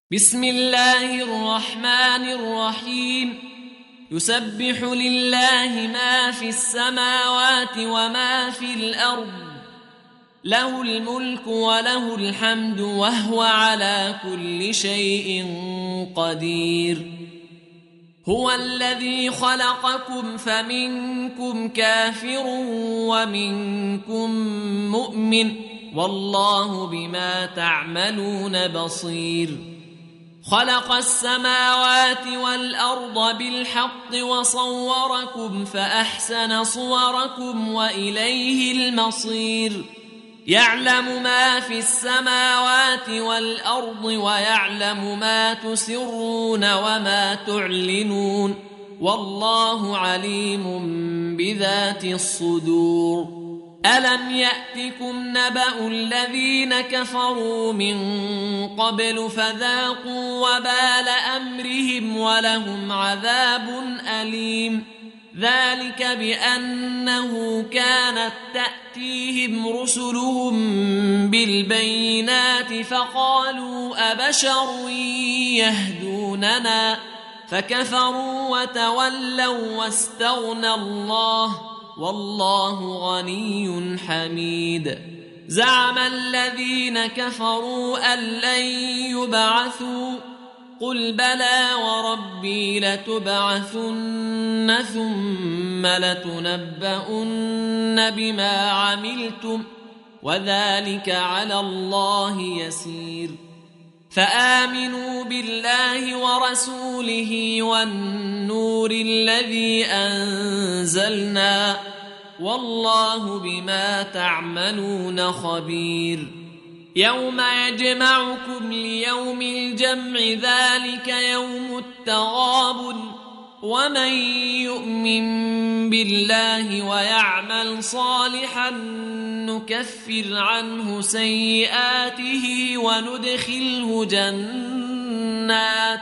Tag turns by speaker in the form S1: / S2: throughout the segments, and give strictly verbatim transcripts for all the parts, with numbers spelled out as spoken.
S1: بسم الله الرحمن الرحيم يسبح لله ما في السماوات وما في الأرض له الملك وله الحمد وهو على كل شيء قدير هو الذي خلقكم فمنكم كافر ومنكم مؤمن والله بما تعملون بصير خلق السماوات والأرض بالحق وصوركم فأحسن صوركم وإليه المصير يعلم ما في السماوات والأرض ويعلم ما تسرون وما تعلنون والله عليم بذات الصدور ألم يأتكم نبأ الذين كفروا من قبل فذاقوا وبال أمرهم ولهم عذاب أليم ذلك بأنه كانت تأتيهم رسلهم بالبينات فقالوا أبشر يهدوننا فكفروا وتولوا واستغنى الله والله غني حميد زعم الذين كفروا أن لن يبعثوا قل بلى وربي لتبعثن ثم لتنبؤن بما عملتم وذلك على الله يسير فآمنوا بالله ورسوله والنور الذي أنزلنا والله بما تعملون خبير يوم يجمعكم ليوم الجمع ذلك يوم التغابن ومن يؤمن بالله ويعمل صالحا نكفر عنه سيئاته وندخله جنات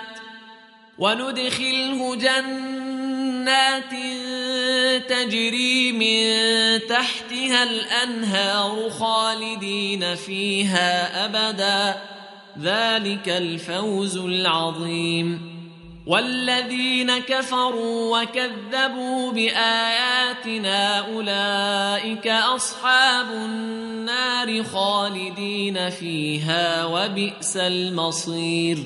S1: وندخله جنات تجري من تحتها الأنهار خالدين فيها أبدا ذلك الفوز العظيم والذين كفروا وكذبوا بآياتنا أولئك أصحاب النار خالدين فيها وبئس المصير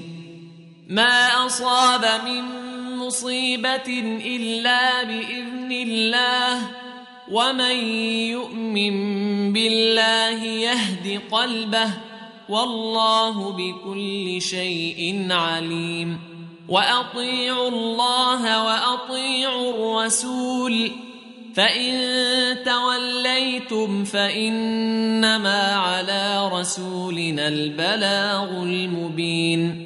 S1: ما أصاب من مصيبة إلا بإذن الله ومن يؤمن بالله يهد قلبه والله بكل شيء عليم وأطيعوا الله وأطيعوا الرسول فإن توليتم فإنما على رسولنا البلاغ المبين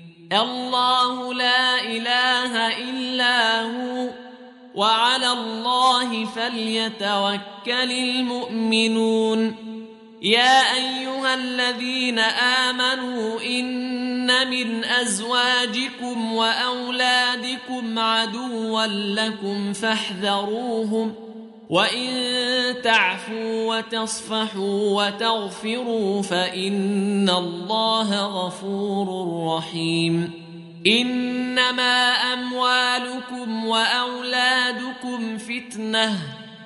S1: الله لا إله إلا هو وعلى الله فليتوكل المؤمنون يا أيها الذين آمنوا إن من أزواجكم وأولادكم عدوا لكم فاحذروهم وإن تعفوا وتصفحوا وتغفروا فإن الله غفور رحيم إنما أموالكم وأولادكم فتنة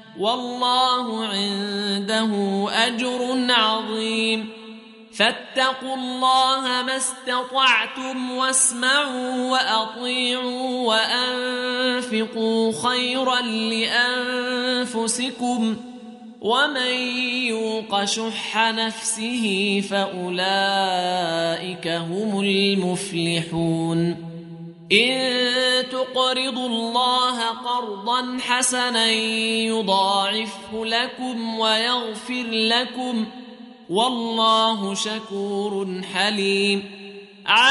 S1: والله عنده أجر عظيم فاتقوا الله ما استطعتم واسمعوا وأطيعوا وأنفقوا خيرا لأنفسكم ومن يوق شح نفسه فأولئك هم المفلحون إن تقرضوا الله قرضا حسنا يضاعفه لكم ويغفر لكم والله شكور حليم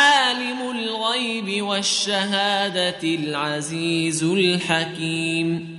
S1: عالم الغيب والشهادة العزيز الحكيم